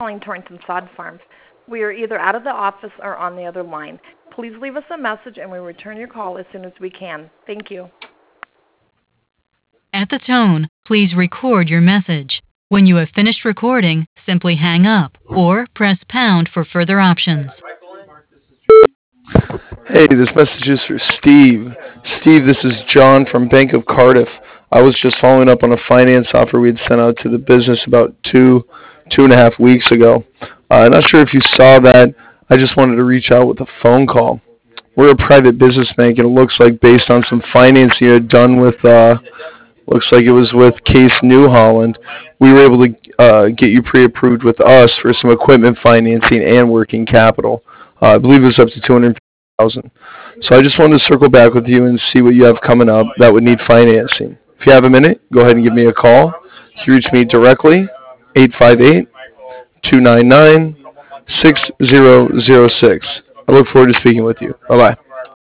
calling Torrington Sod Farms. We are either out of the office or on the other line. Please leave us a message and we'll return your call as soon as we can. Thank you. At the tone, please record your message. When you have finished recording, simply hang up or press pound for further options. Hey, this message is for Steve. Steve, this is John from Bank of Cardiff. I was just following up on a finance offer we had sent out to the business about two and a half weeks ago. I'm not sure if you saw that. I just wanted to reach out with a phone call. We're a private business bank, and it looks like based on some financing you had done with, looks like it was with Case New Holland, we were able to get you pre-approved with us for some equipment financing and working capital. I believe it was up to $250,000. So I just wanted to circle back with you and see what you have coming up that would need financing. If you have a minute, go ahead and give me a call. You can reach me directly, 858-299-6006. I look forward to speaking with you. Bye-bye.